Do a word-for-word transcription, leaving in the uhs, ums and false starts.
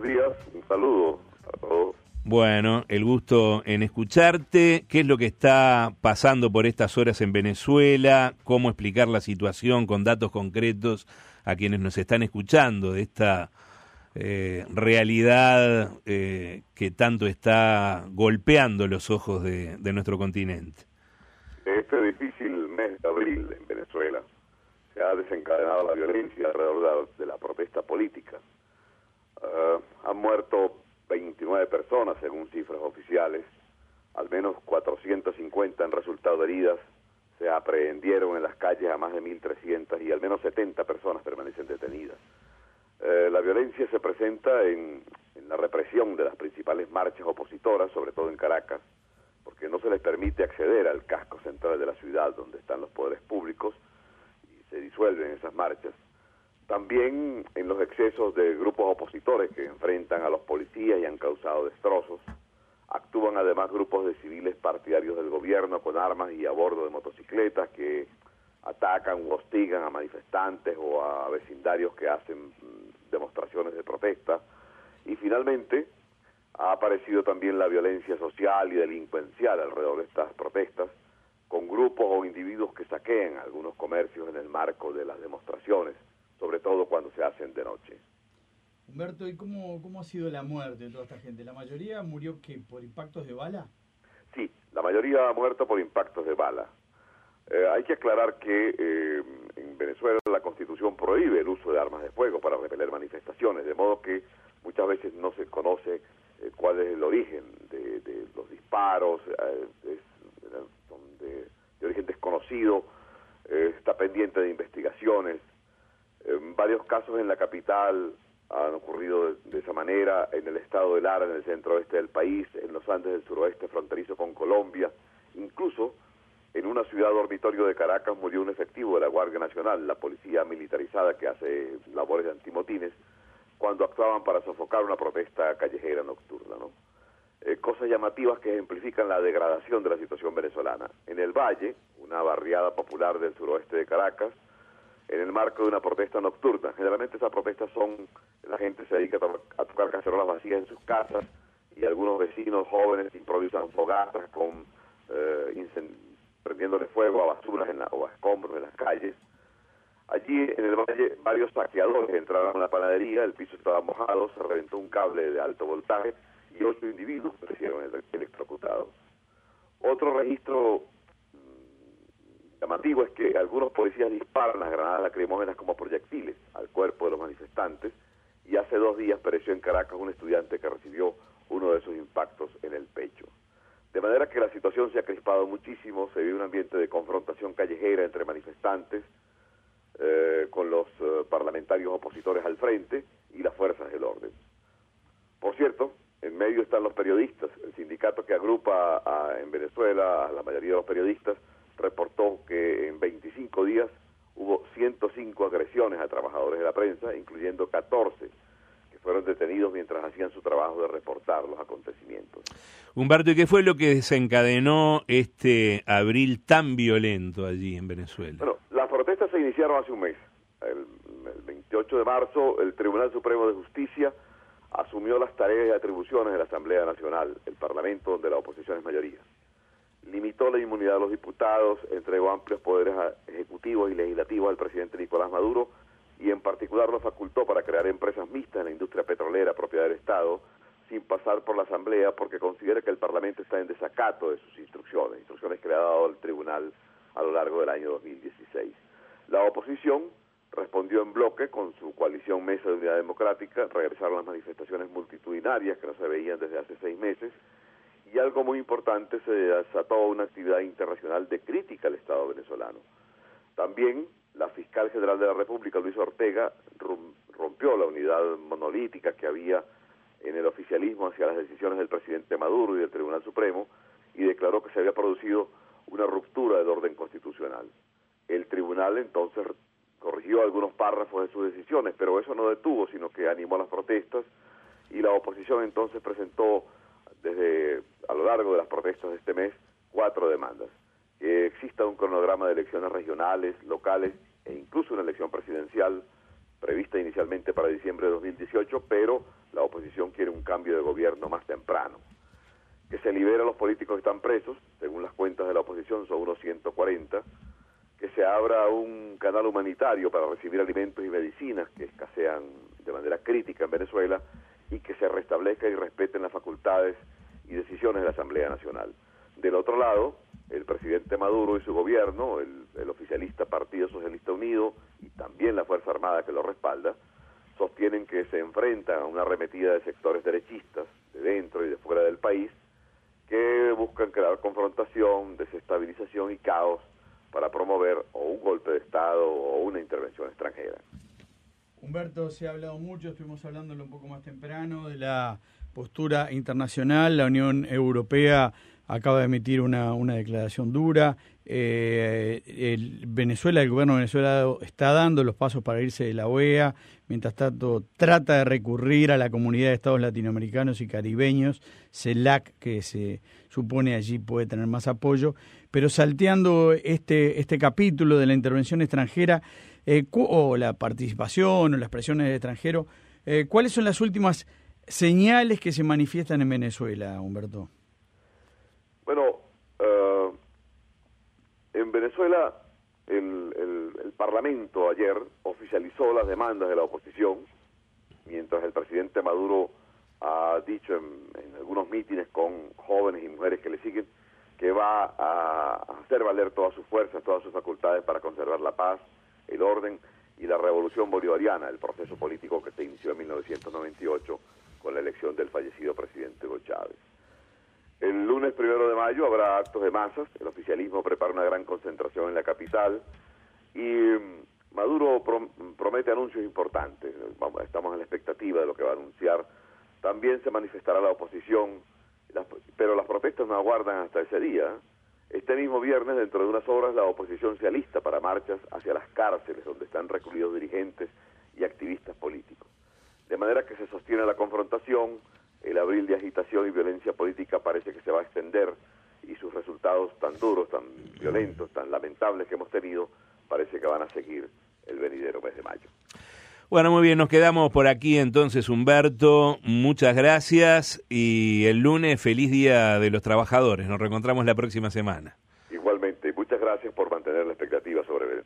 días, un saludo a todos. Bueno, el gusto en escucharte. ¿Qué es lo que está pasando por estas horas en Venezuela? ¿Cómo explicar la situación con datos concretos a quienes nos están escuchando de esta eh, realidad eh, que tanto está golpeando los ojos de, de nuestro continente? Este difícil mes de abril en Venezuela se ha desencadenado la violencia alrededor de la protesta política. Uh, han muerto veintinueve personas según cifras oficiales, al menos cuatrocientas cincuenta han resultado heridas, se aprehendieron en las calles a más de mil trescientas y al menos setenta personas permanecen detenidas. Uh, la violencia se presenta en, en la represión de las principales marchas opositoras, sobre todo en Caracas, porque no se les permite acceder al casco central de la ciudad donde están los poderes públicos y se disuelven esas marchas. También en los excesos de grupos opositores que enfrentan a los policías y han causado destrozos. Actúan además grupos de civiles partidarios del gobierno con armas y a bordo de motocicletas que atacan o hostigan a manifestantes o a vecindarios que hacen demostraciones de protesta. Y finalmente ha aparecido también la violencia social y delincuencial alrededor de estas protestas, con grupos o individuos que saquean algunos comercios en el marco de las demostraciones, sobre todo cuando se hacen de noche. Humberto, ¿y cómo, cómo ha sido la muerte de toda esta gente? ¿La mayoría murió ¿qué, por impactos de bala? Sí, la mayoría ha muerto por impactos de bala. Eh, hay que aclarar que eh, en Venezuela la Constitución prohíbe el uso de armas de fuego para repeler manifestaciones, de modo que muchas veces no se conoce eh, cuál es el origen de, de los disparos, eh, es, son de, de origen desconocido, eh, está pendiente de investigaciones. En varios casos en la capital han ocurrido de, de esa manera, en el estado de Lara, en el centro oeste del país, en los Andes del suroeste fronterizo con Colombia, incluso en una ciudad dormitorio de Caracas murió un efectivo de la Guardia Nacional, la policía militarizada que hace labores de antimotines, cuando actuaban para sofocar una protesta callejera nocturna, ¿no? Eh, cosas llamativas que ejemplifican la degradación de la situación venezolana. En el Valle, una barriada popular del suroeste de Caracas, en el marco de una protesta nocturna. Generalmente esas protestas son, la gente se dedica a, to a tocar cacerolas vacías en sus casas y algunos vecinos jóvenes improvisan fogatas con eh, prendiéndole fuego a basuras en la, o a escombros en las calles. Allí en el valle varios saqueadores entraron a la panadería, el piso estaba mojado, se reventó un cable de alto voltaje y ocho individuos perecieron electrocutados. Otro registro llamativo es que algunos policías disparan las granadas lacrimógenas como proyectiles al cuerpo de los manifestantes y hace dos días pereció en Caracas un estudiante que recibió uno de esos impactos en el pecho. De manera que la situación se ha crispado muchísimo, se vive un ambiente de confrontación callejera entre manifestantes eh, con los eh, parlamentarios opositores al frente y las fuerzas del orden. Por cierto, en medio están los periodistas, el sindicato que agrupa a, en Venezuela a la mayoría de los periodistas reportó que en veinticinco días hubo ciento cinco agresiones a trabajadores de la prensa, incluyendo catorce que fueron detenidos mientras hacían su trabajo de reportar los acontecimientos. Humberto, ¿y qué fue lo que desencadenó este abril tan violento allí en Venezuela? Bueno, las protestas se iniciaron hace un mes. El, el veintiocho de marzo, el Tribunal Supremo de Justicia asumió las tareas y atribuciones de la Asamblea Nacional, el Parlamento donde la oposición es mayoría. Limitó la inmunidad de los diputados, entregó amplios poderes ejecutivos y legislativos al presidente Nicolás Maduro y en particular lo facultó para crear empresas mixtas en la industria petrolera propiedad del Estado sin pasar por la Asamblea porque considera que el Parlamento está en desacato de sus instrucciones, instrucciones que le ha dado el Tribunal a lo largo del año dos mil dieciséis. La oposición respondió en bloque con su coalición Mesa de Unidad Democrática, regresaron las manifestaciones multitudinarias que no se veían desde hace seis meses, y algo muy importante, se desató una actividad internacional de crítica al Estado venezolano. También la fiscal general de la República, Luisa Ortega, rompió la unidad monolítica que había en el oficialismo hacia las decisiones del presidente Maduro y del Tribunal Supremo y declaró que se había producido una ruptura del orden constitucional. El tribunal entonces corrigió algunos párrafos de sus decisiones, pero eso no detuvo, sino que animó las protestas y la oposición entonces presentó desde a lo largo de las protestas de este mes cuatro demandas. Que exista un cronograma de elecciones regionales, locales e incluso una elección presidencial prevista inicialmente para diciembre de dos mil dieciocho, pero la oposición cambio de gobierno más temprano, que se libere a los políticos que están presos, según las cuentas de la oposición son unos ciento cuarenta, que se abra un canal humanitario para recibir alimentos y medicinas que escasean de manera crítica en Venezuela, y que se restablezca y respeten las facultades y decisiones de la Asamblea Nacional. Del otro lado, el presidente Maduro y su gobierno, el, el oficialista Partido Socialista Unido y también la Fuerza Armada que lo respalda, sostienen que se enfrentan a una arremetida de sectores derechistas de dentro y de fuera del país que buscan crear confrontación, desestabilización y caos para promover o un golpe de Estado o una intervención extranjera. Humberto, se ha hablado mucho, estuvimos hablándolo un poco más temprano, de la postura internacional. La Unión Europea acaba de emitir una, una declaración dura. Eh, el Venezuela, el gobierno de Venezuela está dando los pasos para irse de la O E A, mientras tanto trata de recurrir a la Comunidad de Estados Latinoamericanos y Caribeños, CELAC, que se supone allí puede tener más apoyo. Pero salteando este, este capítulo de la intervención extranjera, eh, o la participación o las presiones del extranjero, eh, ¿cuáles son las últimas señales que se manifiestan en Venezuela, Humberto? Bueno, uh, en Venezuela el, el, el Parlamento ayer oficializó las demandas de la oposición, mientras el presidente Maduro ha dicho en, en algunos mítines con jóvenes y mujeres que le siguen que va a hacer valer todas sus fuerzas, todas sus facultades para conservar la paz, el orden y la revolución bolivariana, el proceso político que se inició en mil novecientos noventa y ocho con la elección del fallecido presidente Hugo Chávez. El lunes primero de mayo habrá actos de masas, el oficialismo prepara una gran concentración en la capital y Maduro prom promete anuncios importantes. Vamos, estamos en la expectativa de lo que va a anunciar. También se manifestará la oposición, las, pero las protestas no aguardan hasta ese día. Este mismo viernes, dentro de unas horas, la oposición se alista para marchas hacia las cárceles donde están recluidos dirigentes y activistas políticos. De manera que se sostiene la confrontación, el abril de agitación y violencia política parece que se va a extender y sus resultados tan duros, tan violentos, tan lamentables que hemos tenido, parece que van a seguir el venidero mes de mayo. Bueno, muy bien, nos quedamos por aquí entonces, Humberto, muchas gracias y el lunes feliz Día de los Trabajadores, nos reencontramos la próxima semana. Igualmente, muchas gracias por mantener la expectativa sobre